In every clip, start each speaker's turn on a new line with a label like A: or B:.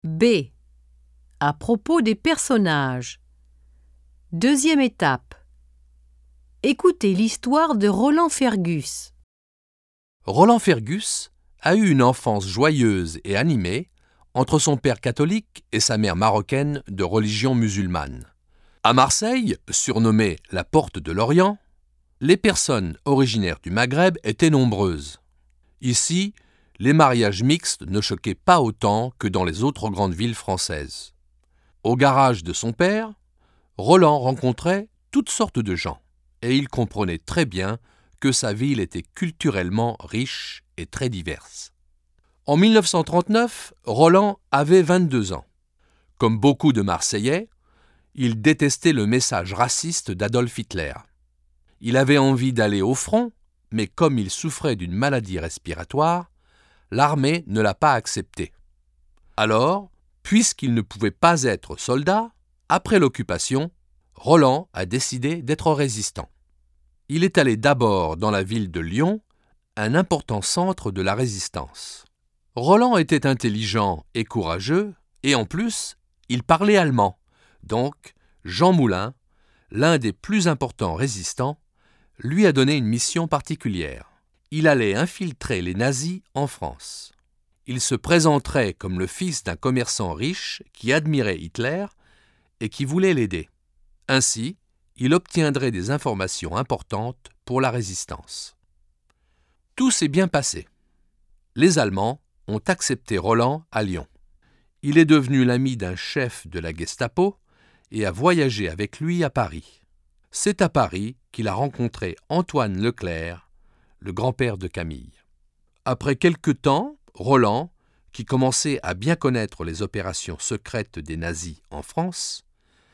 A: B. À propos des personnages. Deuxième étape. Écoutez l'histoire de Roland Fergus.
B: Roland Fergus a eu une enfance joyeuse et animée entre son père catholique et sa mère marocaine de religion musulmane. À Marseille, surnommée la Porte de l'Orient, les personnes originaires du Maghreb étaient nombreuses. Ici, les mariages mixtes ne choquaient pas autant que dans les autres grandes villes françaises. Au garage de son père, Roland rencontrait toutes sortes de gens, et il comprenait très bien que sa ville était culturellement riche et très diverse. En 1939, Roland avait 22 ans. Comme beaucoup de Marseillais, il détestait le message raciste d'Adolf Hitler. Il avait envie d'aller au front, mais comme il souffrait d'une maladie respiratoire, l'armée ne l'a pas accepté. Alors, puisqu'il ne pouvait pas être soldat, après l'occupation, Roland a décidé d'être résistant. Il est allé d'abord dans la ville de Lyon, un important centre de la résistance. Roland était intelligent et courageux, et en plus, il parlait allemand. Donc, Jean Moulin, l'un des plus importants résistants, lui a donné une mission particulière. Il allait infiltrer les nazis en France. Il se présenterait comme le fils d'un commerçant riche qui admirait Hitler et qui voulait l'aider. Ainsi, il obtiendrait des informations importantes pour la résistance. Tout s'est bien passé. Les Allemands ont accepté Roland à Lyon. Il est devenu l'ami d'un chef de la Gestapo et a voyagé avec lui à Paris. C'est à Paris qu'il a rencontré Antoine Leclerc, le grand-père de Camille. Après quelque temps, Roland, qui commençait à bien connaître les opérations secrètes des nazis en France,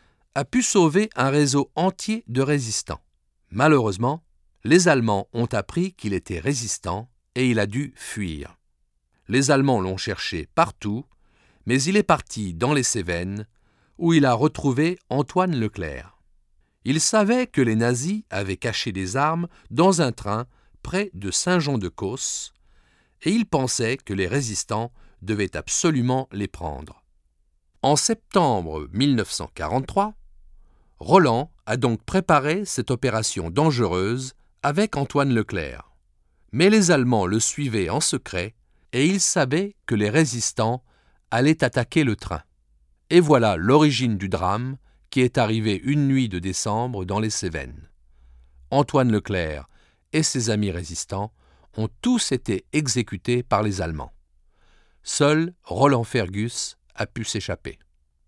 B: a pu sauver un réseau entier de résistants. Malheureusement, les Allemands ont appris qu'il était résistant et il a dû fuir. Les Allemands l'ont cherché partout, mais il est parti dans les Cévennes, où il a retrouvé Antoine Leclerc. Il savait que les nazis avaient caché des armes dans un train près de Saint-Jean-de-Causse, et il pensait que les résistants devaient absolument les prendre. En septembre 1943, Roland a donc préparé cette opération dangereuse avec Antoine Leclerc. Mais les Allemands le suivaient en secret et il savait que les résistants allaient attaquer le train. Et voilà l'origine du drame qui est arrivé une nuit de décembre dans les Cévennes. Antoine Leclerc et ses amis résistants ont tous été exécutés par les Allemands. Seul Roland Fergus a pu s'échapper.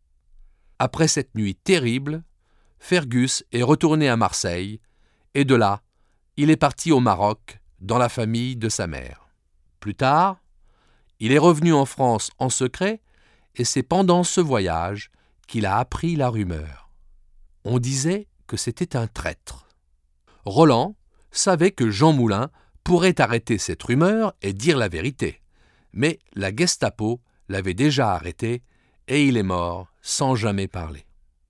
B: Après cette nuit terrible, Fergus est retourné à Marseille et de là, il est parti au Maroc dans la famille de sa mère. Plus tard, il est revenu en France en secret et c'est pendant ce voyage qu'il a appris la rumeur. On disait que c'était un traître. Roland savait que Jean Moulin pourrait arrêter cette rumeur et dire la vérité, mais la Gestapo l'avait déjà arrêté et il est mort sans jamais parler.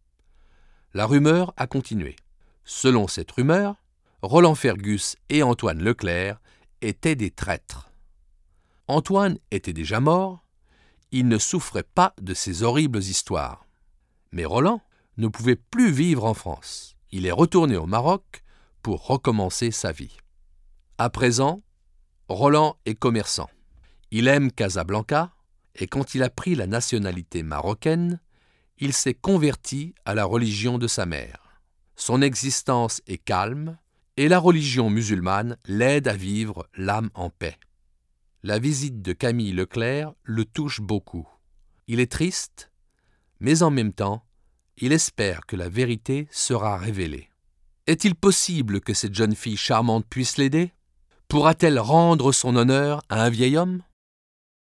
B: La rumeur a continué. Selon cette rumeur, Roland Fergus et Antoine Leclerc étaient des traîtres. Antoine était déjà mort, il ne souffrait pas de ces horribles histoires. Mais Roland ne pouvait plus vivre en France. Il est retourné au Maroc pour recommencer sa vie. À présent, Roland est commerçant. Il aime Casablanca et quand il a pris la nationalité marocaine, il s'est converti à la religion de sa mère. Son existence est calme et la religion musulmane l'aide à vivre l'âme en paix. La visite de Camille Leclerc le touche beaucoup. Il est triste, mais en même temps, il espère que la vérité sera révélée. Est-il possible que cette jeune fille charmante puisse l'aider ? Pourra-t-elle rendre son honneur à un vieil homme ?